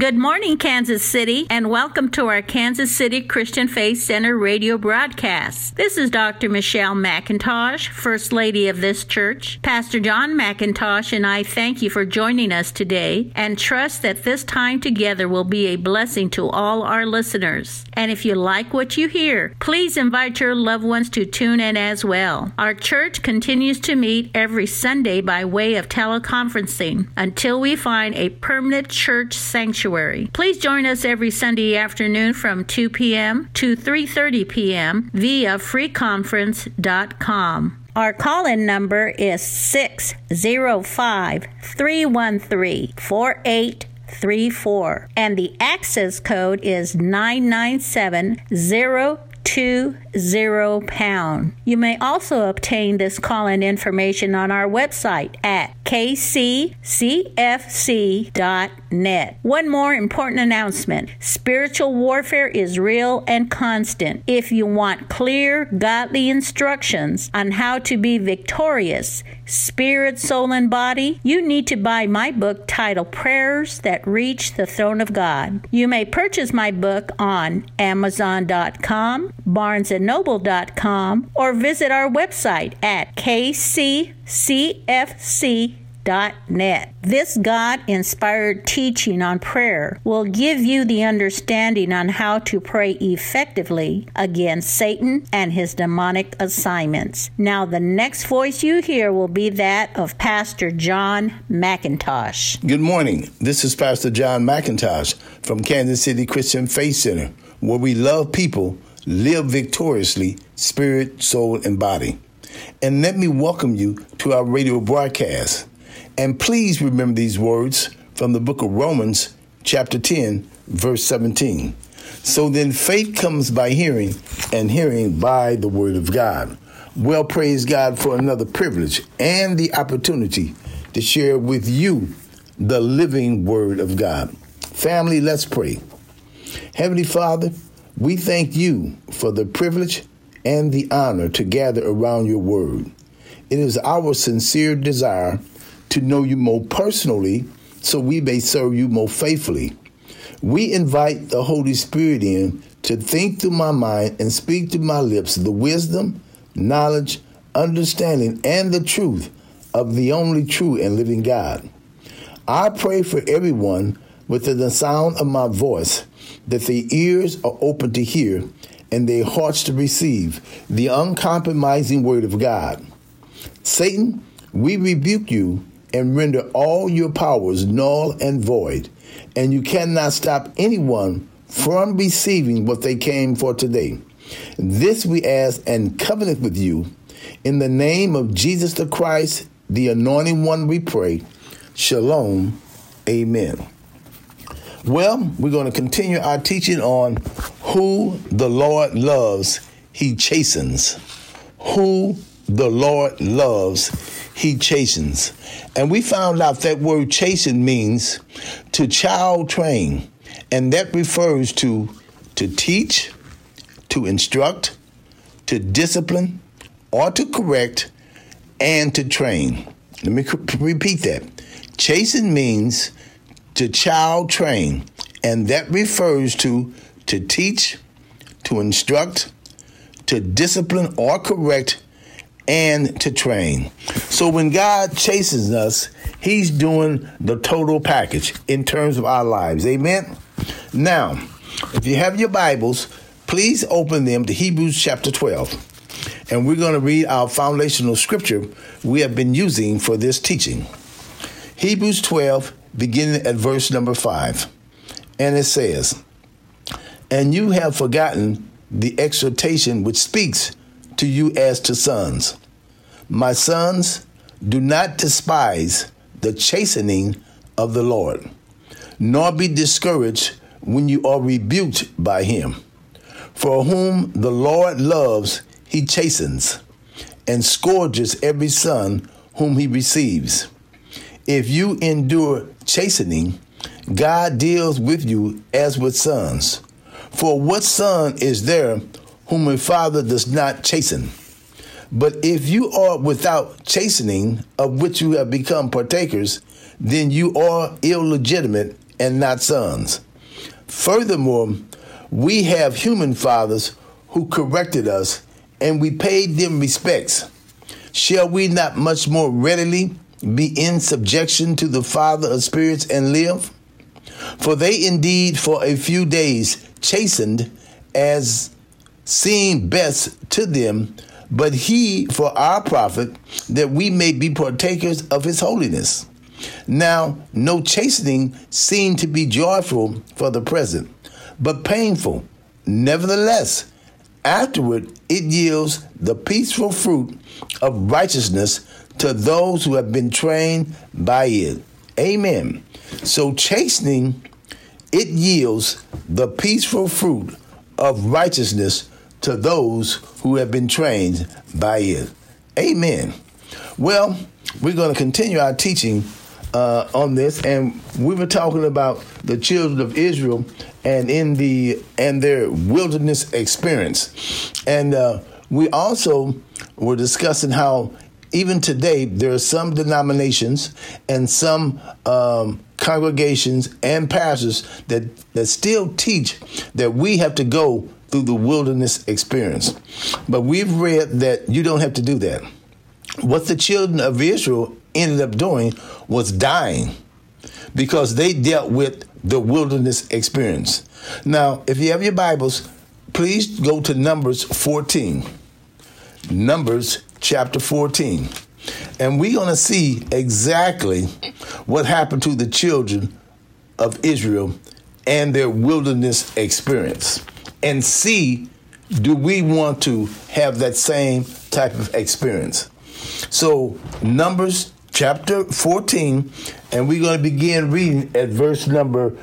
Good morning, Kansas City, and welcome to our Kansas City Christian Faith Center radio broadcast. This is Dr. Michelle McIntosh, First Lady of this church. Pastor John McIntosh and I thank you for joining us today and trust that this time together will be a blessing to all our listeners. And if you like what you hear, please invite your loved ones to tune in as well. Our church continues to meet every Sunday by way of teleconferencing until we find a permanent church sanctuary. Please join us every Sunday afternoon from 2 p.m. to 3:30 p.m. via freeconference.com. Our call-in number is 605-313-4834, and the access code is 997-020#. You may also obtain this call-in information on our website at kccfc.net. One more important announcement. Spiritual warfare is real and constant. If you want clear, godly instructions on how to be victorious, spirit, soul, and body, you need to buy my book titled Prayers That Reach the Throne of God. You may purchase my book on Amazon.com, BarnesandNoble.com, or visit our website at kccfc.net. This God-inspired teaching on prayer will give you the understanding on how to pray effectively against Satan and his demonic assignments. Now, the next voice you hear will be that of Pastor John McIntosh. Good morning. This is Pastor John McIntosh from Kansas City Christian Faith Center, where we love people, live victoriously, spirit, soul, and body. And let me welcome you to our radio broadcast. And please remember these words from the book of Romans, chapter 10, verse 17. So then faith comes by hearing, and hearing by the word of God. Well, praise God for another privilege and the opportunity to share with you the living word of God. Family, let's pray. Heavenly Father, we thank you for the privilege and the honor to gather around your word. It is our sincere desire to know you more personally so we may serve you more faithfully. We invite the Holy Spirit in to think through my mind and speak through my lips the wisdom, knowledge, understanding, and the truth of the only true and living God. I pray for everyone within the sound of my voice that their ears are open to hear and their hearts to receive the uncompromising word of God. Satan, we rebuke you and render all your powers null and void, and you cannot stop anyone from receiving what they came for today. This we ask and covenant with you. In the name of Jesus the Christ, the Anointed One, we pray. Shalom. Amen. Well, we're going to continue our teaching on who the Lord loves, he chastens. Who the Lord loves, he chastens. And we found out that word chasten means to child train. And that refers to teach, to instruct, to discipline, or to correct, and to train. Let me repeat that. Chasten means to child train. And that refers to teach, to instruct, to discipline or correct, and to train. So when God chastens us, he's doing the total package in terms of our lives. Amen? Now, if you have your Bibles, please open them to Hebrews chapter 12. And we're going to read our foundational scripture we have been using for this teaching. Hebrews 12, beginning at verse number 5. And it says, "And you have forgotten the exhortation which speaks to you as to sons. My sons, do not despise the chastening of the Lord, nor be discouraged when you are rebuked by him. For whom the Lord loves, he chastens, and scourges every son whom he receives. If you endure chastening, God deals with you as with sons. For what son is there whom a father does not chasten? But if you are without chastening, of which you have become partakers, then you are illegitimate and not sons. Furthermore, we have human fathers who corrected us, and we paid them respects. Shall we not much more readily be in subjection to the Father of spirits and live? For they indeed for a few days chastened as seemed best to them, but he for our profit, that we may be partakers of his holiness. Now, no chastening seemed to be joyful for the present, but painful. Nevertheless, afterward it yields the peaceful fruit of righteousness to those who have been trained by it. Amen. So chastening, it yields the peaceful fruit of righteousness to those who have been trained by it. Amen. Well, we're going to continue our teaching on this, and we were talking about the children of Israel and their wilderness experience, and we also were discussing how even today there are some denominations and some congregations and pastors that still teach that we have to go through the wilderness experience. But we've read that you don't have to do that. What the children of Israel ended up doing was dying because they dealt with the wilderness experience. Now, if you have your Bibles, please go to Numbers 14. Numbers chapter 14. And we're going to see exactly what happened to the children of Israel and their wilderness experience. And see, do we want to have that same type of experience? So, Numbers chapter 14, and we're going to begin reading at verse number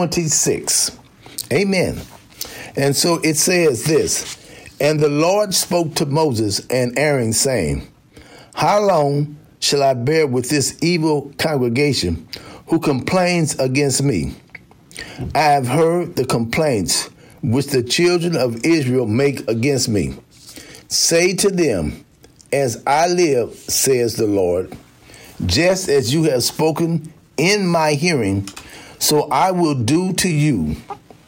26. Amen. And so it says this, and the Lord spoke to Moses and Aaron, saying, how long shall I bear with this evil congregation who complains against me? I have heard the complaints which the children of Israel make against me. Say to them, as I live, says the Lord, just as you have spoken in my hearing, so I will do to you.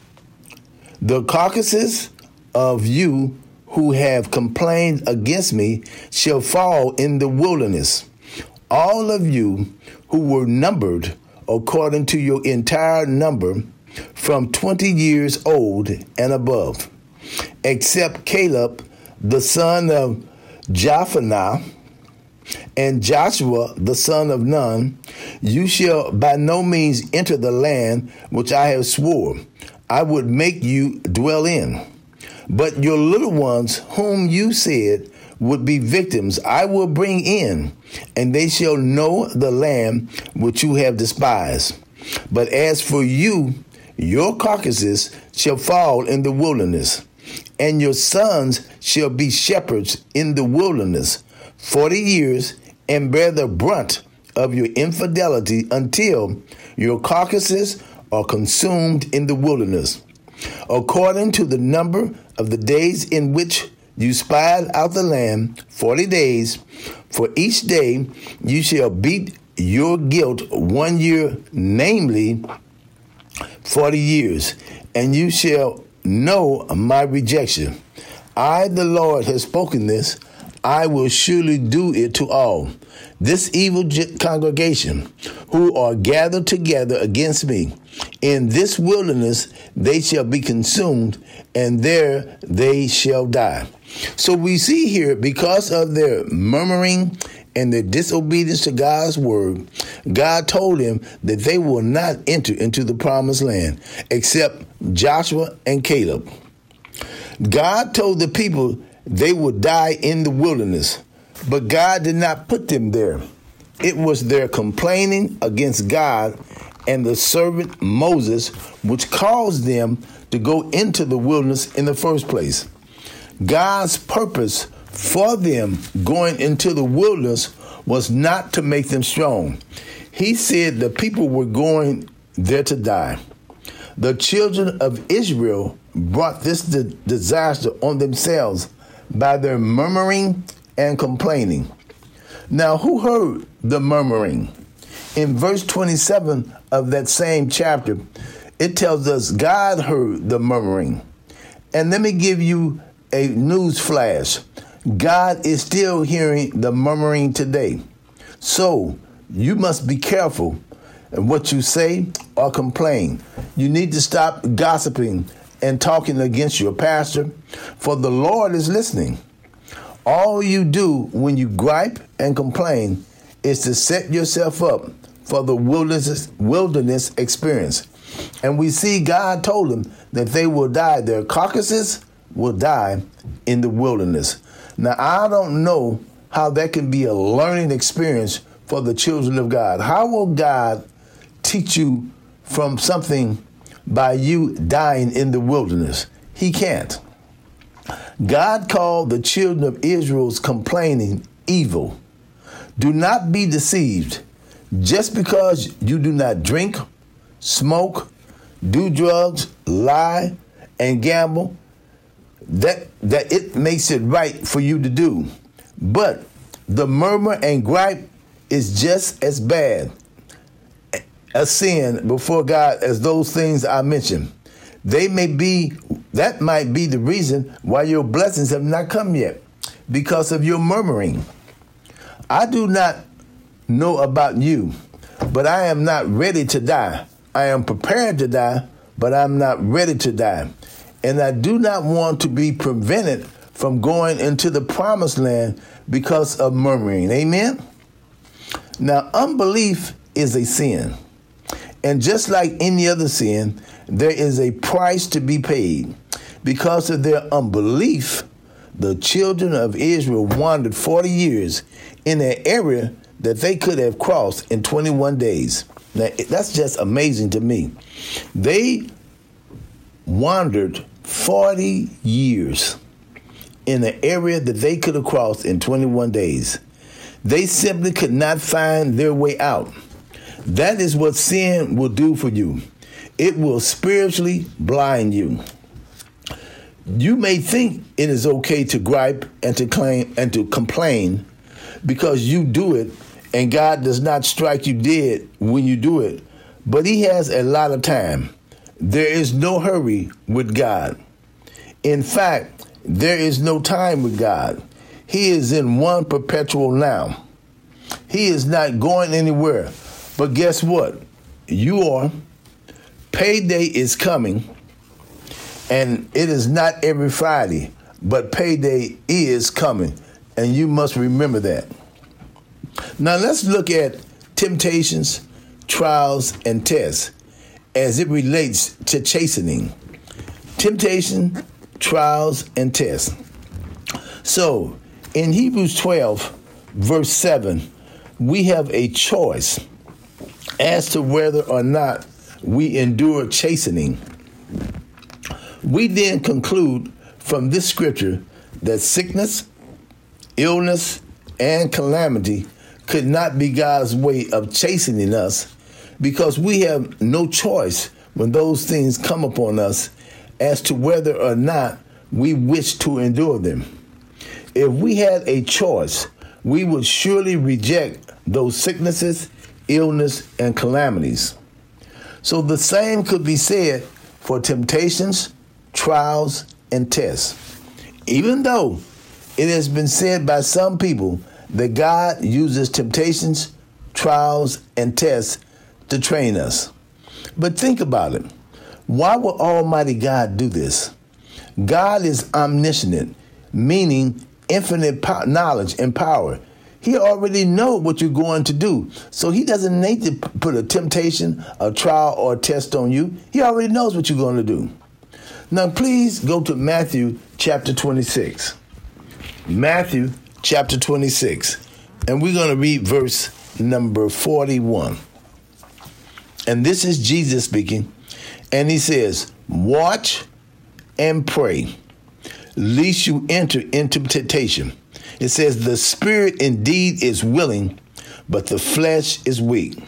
The carcasses of you who have complained against me shall fall in the wilderness. All of you who were numbered according to your entire number, from 20 years old and above, except Caleb, the son of Jephunneh, and Joshua, the son of Nun, you shall by no means enter the land which I have swore I would make you dwell in. But your little ones, whom you said would be victims, I will bring in, and they shall know the land which you have despised. But as for you, your carcasses shall fall in the wilderness, and your sons shall be shepherds in the wilderness 40 years, and bear the brunt of your infidelity until your carcasses are consumed in the wilderness. According to the number of the days in which you spied out the land, 40 days, for each day you shall beat your guilt 1 year, namely 40 years, and you shall know my rejection. I, the Lord, have spoken this. I will surely do it to all. This evil congregation who are gathered together against me, in this wilderness they shall be consumed, and there they shall die. So we see here, because of their murmuring and their disobedience to God's word, God told them that they will not enter into the promised land except Joshua and Caleb. God told the people they would die in the wilderness, but God did not put them there. It was their complaining against God and the servant Moses which caused them to go into the wilderness in the first place. God's purpose for them going into the wilderness was not to make them strong. He said the people were going there to die. The children of Israel brought this disaster on themselves by their murmuring and complaining. Now, who heard the murmuring? In verse 27 of that same chapter, it tells us God heard the murmuring. And let me give you a news flash. God is still hearing the murmuring today. So you must be careful in what you say or complain. You need to stop gossiping and talking against your pastor, for the Lord is listening. All you do when you gripe and complain is to set yourself up for the wilderness experience. And we see God told them that they will die. Their carcasses will die in the wilderness. Now, I don't know how that can be a learning experience for the children of God. How will God teach you from something by you dying in the wilderness? He can't. God called the children of Israel's complaining evil. Do not be deceived. Just because you do not drink, smoke, do drugs, lie, and gamble, that it makes it right for you to do. But the murmur and gripe is just as bad a sin before God as those things I mentioned. That might be the reason why your blessings have not come yet, because of your murmuring. I do not know about you, but I am not ready to die. I am prepared to die, but I'm not ready to die. And I do not want to be prevented from going into the promised land because of murmuring. Amen? Now, unbelief is a sin. And just like any other sin, there is a price to be paid. Because of their unbelief, the children of Israel wandered 40 years in an area that they could have crossed in 21 days. Now, that's just amazing to me. They wandered 40 years in an area that they could have crossed in 21 days. They simply could not find their way out. That is what sin will do for you. It will spiritually blind you. You may think it is okay to gripe and to claim and to complain because you do it, and God does not strike you dead when you do it. But He has a lot of time. There is no hurry with God. In fact, there is no time with God. He is in one perpetual now. He is not going anywhere. But guess what? You are. Payday is coming. And it is not every Friday, but payday is coming. And you must remember that. Now let's look at temptations, trials, and tests as it relates to chastening. Temptation, trials, and tests. So in Hebrews 12, verse 7, we have a choice as to whether or not we endure chastening. We then conclude from this scripture that sickness, illness, and calamity could not be God's way of chastening us, because we have no choice when those things come upon us as to whether or not we wish to endure them. If we had a choice, we would surely reject those sicknesses, illness, and calamities. So the same could be said for temptations, trials, and tests. Even though it has been said by some people that God uses temptations, trials, and tests to train us. But think about it. Why would Almighty God do this? God is omniscient, meaning infinite knowledge and power. He already knows what you're going to do. So He doesn't need to put a temptation, a trial, or a test on you. He already knows what you're going to do. Now, please go to Matthew chapter 26. Matthew chapter 26. And we're going to read verse number 41. And this is Jesus speaking. And He says, "Watch and pray, lest you enter into temptation." It says, "The spirit indeed is willing, but the flesh is weak."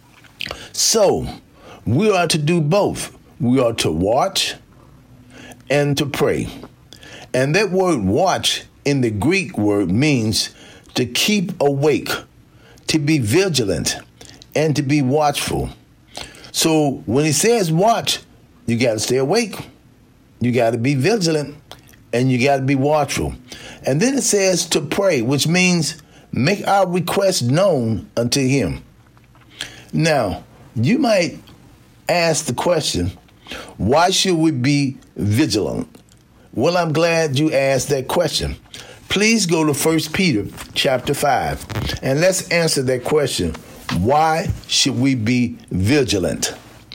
So we are to do both. We are to watch and to pray. And that word watch in the Greek word means to keep awake, to be vigilant, and to be watchful. So when he says watch, you got to stay awake. You got to be vigilant, and you got to be watchful. And then it says to pray, which means make our requests known unto him. Now, you might ask the question, why should we be vigilant? Well, I'm glad you asked that question. Please go to 1 Peter chapter 5, and let's answer that question. Why should we be vigilant?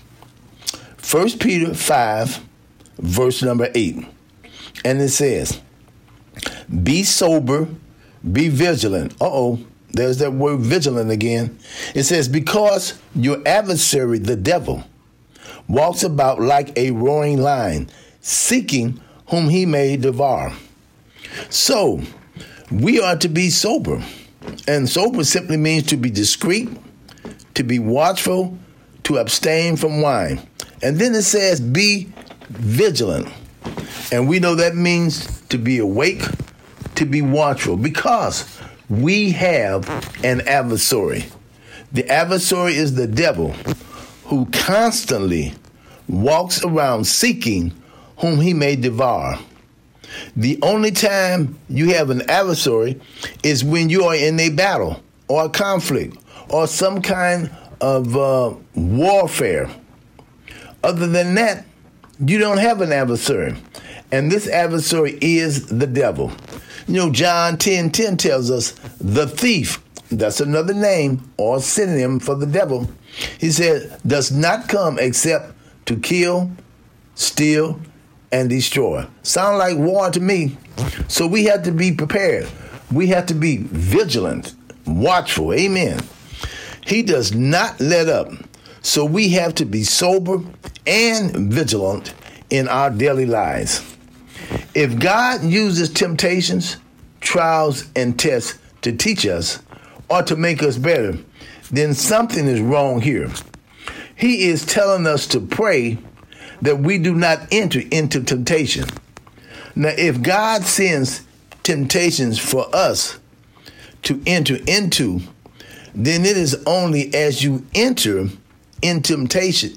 1 Peter 5, verse number 8. And it says, be sober, be vigilant. There's that word vigilant again. It says, because your adversary, the devil, walks about like a roaring lion, seeking whom he may devour. So, we are to be sober. And sober simply means to be discreet, to be watchful, to abstain from wine. And then it says, be vigilant. And we know that means to be awake, to be watchful, because we have an adversary. The adversary is the devil, who constantly walks around seeking whom he may devour. The only time you have an adversary is when you are in a battle or a conflict or some kind of warfare. Other than that, you don't have an adversary. And this adversary is the devil. John 10:10 tells us the thief, that's another name or synonym for the devil. He said, does not come except to kill, steal, and destroy. Sound like war to me. So we have to be prepared. We have to be vigilant, watchful. Amen. He does not let up. So we have to be sober and vigilant in our daily lives. If God uses temptations, trials, and tests to teach us or to make us better, then something is wrong here. He is telling us to pray that we do not enter into temptation. Now, if God sends temptations for us to enter into, then it is only as you enter into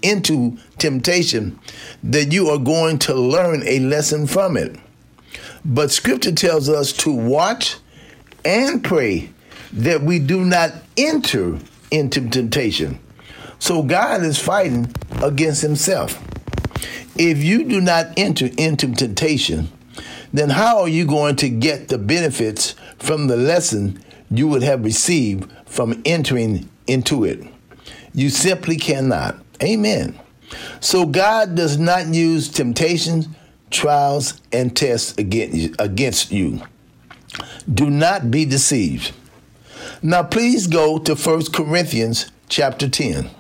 temptation that you are going to learn a lesson from it. But Scripture tells us to watch and pray that we do not enter into temptation. So God is fighting against himself. If you do not enter into temptation, then how are you going to get the benefits from the lesson you would have received from entering into it? You simply cannot. Amen. So God does not use temptations, trials, and tests against you. Do not be deceived. Now please go to 1 Corinthians chapter 10.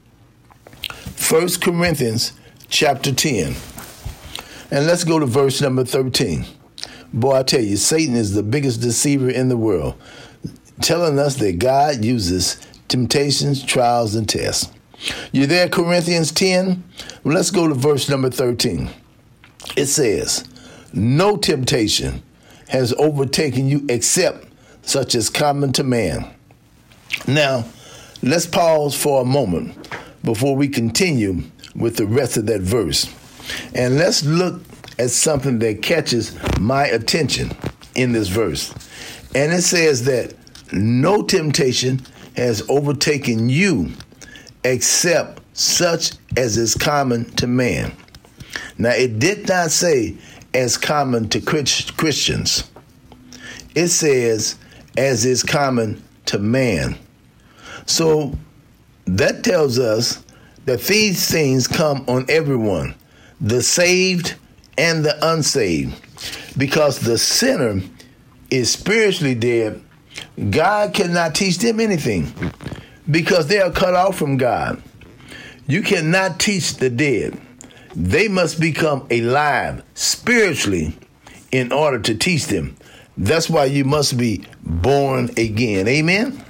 1 Corinthians chapter 10. And let's go to verse number 13. Boy, I tell you, Satan is the biggest deceiver in the world, telling us that God uses temptations, trials, and tests. You there, Corinthians 10? Well, let's go to verse number 13. It says, no temptation has overtaken you except such as common to man. Now, let's pause for a moment before we continue with the rest of that verse. And let's look at something that catches my attention in this verse. And it says that no temptation has overtaken you except such as is common to man. Now, it did not say as common to Christians. It says as is common to man. So that tells us that these things come on everyone, the saved and the unsaved. Because the sinner is spiritually dead, God cannot teach them anything because they are cut off from God. You cannot teach the dead. They must become alive spiritually in order to teach them. That's why you must be born again. Amen?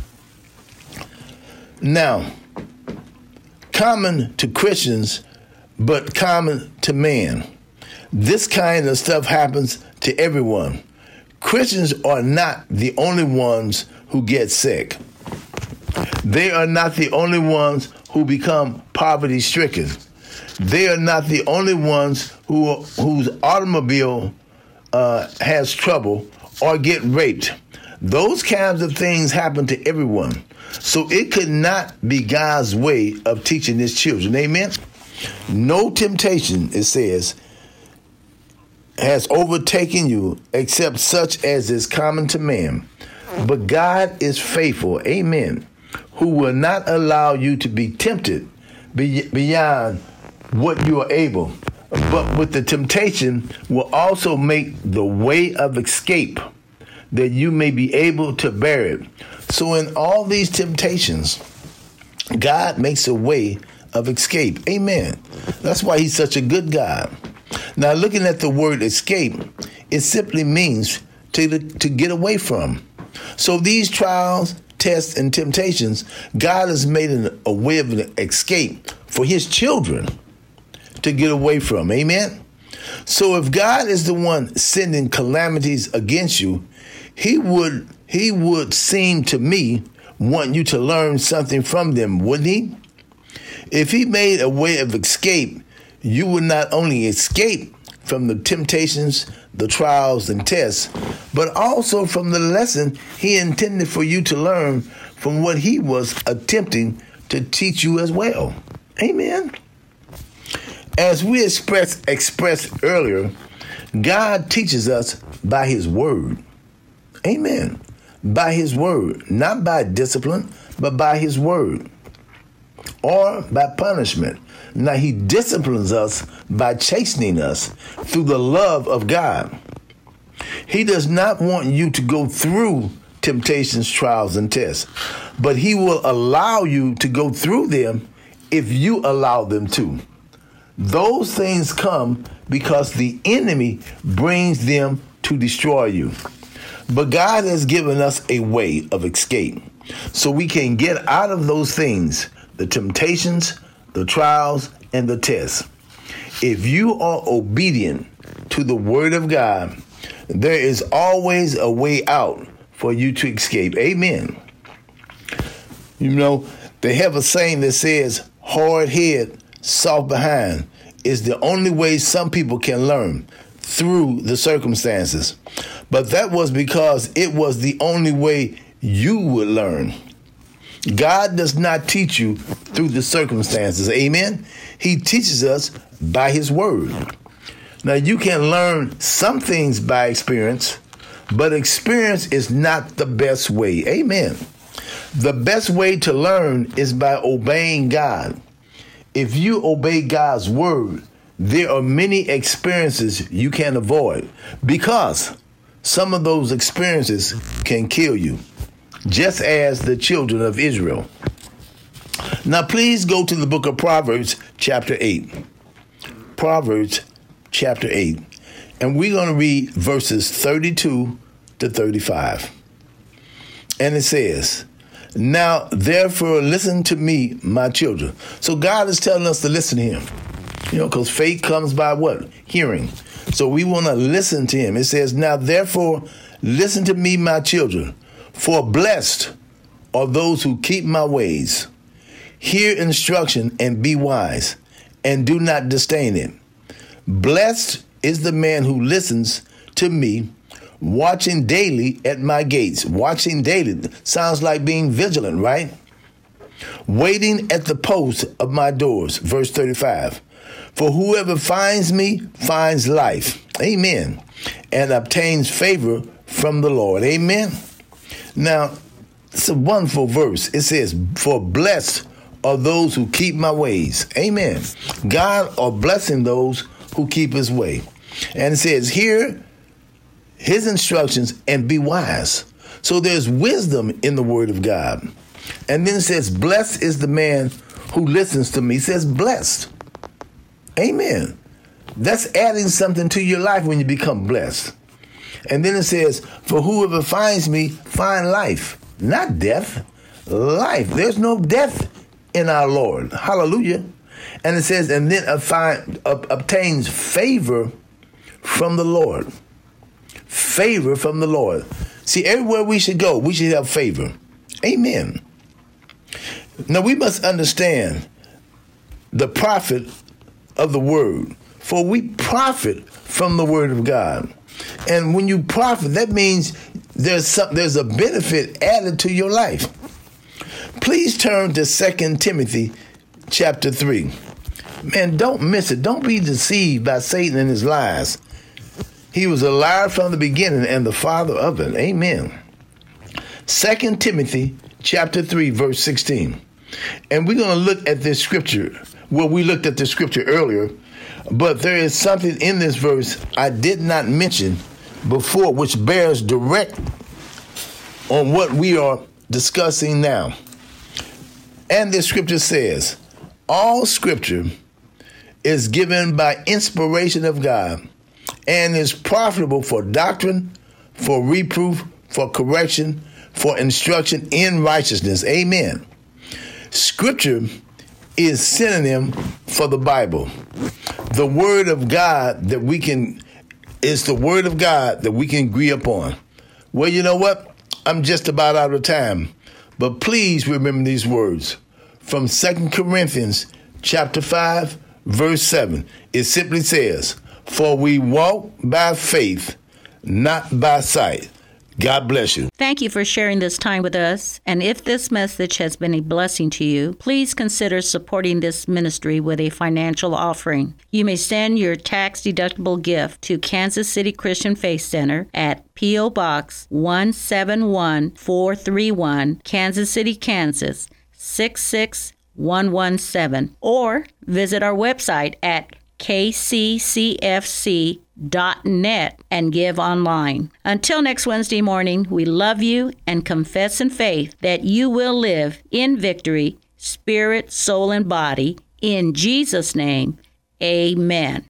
Now, common to Christians, but common to man. This kind of stuff happens to everyone. Christians are not the only ones who get sick. They are not the only ones who become poverty-stricken. They are not the only ones whose automobile has trouble or get raped. Those kinds of things happen to everyone. So it could not be God's way of teaching his children. Amen? No temptation, it says, has overtaken you except such as is common to man. But God is faithful, amen, who will not allow you to be tempted beyond what you are able, but with the temptation will also make the way of escape that you may be able to bear it. So in all these temptations, God makes a way of escape. Amen. That's why he's such a good God. Now, looking at the word escape, it simply means to get away from. So these trials, tests, and temptations, God has made a way of an escape for his children to get away from. Amen? So if God is the one sending calamities against you, he would seem to me want you to learn something from them, wouldn't he? If he made a way of escape, you would not only escape from the temptations, the trials and tests, but also from the lesson he intended for you to learn from what he was attempting to teach you as well. Amen. As we expressed earlier, God teaches us by his word. Amen. By his word, not by discipline, but by his word, or by punishment. Now, he disciplines us by chastening us through the love of God. He does not want you to go through temptations, trials, and tests, but he will allow you to go through them if you allow them to. Those things come because the enemy brings them to destroy you. But God has given us a way of escape so we can get out of those things, the temptations, the trials, and the tests. If you are obedient to the word of God, there is always a way out for you to escape. Amen. You know, they have a saying that says, hard head, soft behind is the only way some people can learn, through the circumstances. But that was because it was the only way you would learn. God does not teach you through the circumstances. Amen. He teaches us by his word. Now, you can learn some things by experience, but experience is not the best way. Amen. The best way to learn is by obeying God. If you obey God's word, there are many experiences you can avoid because some of those experiences can kill you, just as the children of Israel. Now, please go to the book of Proverbs, chapter 8. Proverbs, chapter 8. And we're going to read verses 32 to 35. And it says, now, therefore, listen to me, my children. So God is telling us to listen to him. You know, because faith comes by what? Hearing. So we want to listen to him. It says, now, therefore, listen to me, my children. For blessed are those who keep my ways. Hear instruction and be wise, and do not disdain it. Blessed is the man who listens to me, watching daily at my gates. Watching daily sounds like being vigilant, right? Waiting at the post of my doors. Verse 35. For whoever finds me finds life. Amen. And obtains favor from the Lord. Amen. Now, it's a wonderful verse. It says, for blessed are those who keep my ways. Amen. God are blessing those who keep his way. And it says, hear his instructions and be wise. So there's wisdom in the word of God. And then it says, blessed is the man who listens to me. It says blessed. Amen. That's adding something to your life when you become blessed. And then it says, for whoever finds me, find life. Not death. Life. There's no death in our Lord. Hallelujah. And it says, and then obtains favor from the Lord. Favor from the Lord. See, everywhere we should go, we should have favor. Amen. Now we must understand the profit of the word, for we profit from the word of God. And when you profit, that means there's a benefit added to your life. Please turn to 2 Timothy chapter 3. Man, don't miss it. Don't be deceived by Satan and his lies. He was a liar from the beginning and the father of it. Amen. 2 Timothy chapter 3, verse 16. And we're going to look at this scripture. Well, we looked at the scripture earlier, but there is something in this verse I did not mention before, which bears direct on what we are discussing now. And this scripture says, all scripture is given by inspiration of God and is profitable for doctrine, for reproof, for correction, for instruction in righteousness. Amen. Scripture is synonym for the Bible. The word of God that we can agree upon. Well, you know what? I'm just about out of time. But please remember these words from 2 Corinthians chapter 5, verse 7. It simply says, for we walk by faith, not by sight. God bless you. Thank you for sharing this time with us. And if this message has been a blessing to you, please consider supporting this ministry with a financial offering. You may send your tax-deductible gift to Kansas City Christian Faith Center at P.O. Box 171431, Kansas City, Kansas 66117, or visit our website at kccfc.net and give online. Until next Wednesday morning, we love you and confess in faith that you will live in victory, spirit, soul, and body. In Jesus' name, amen.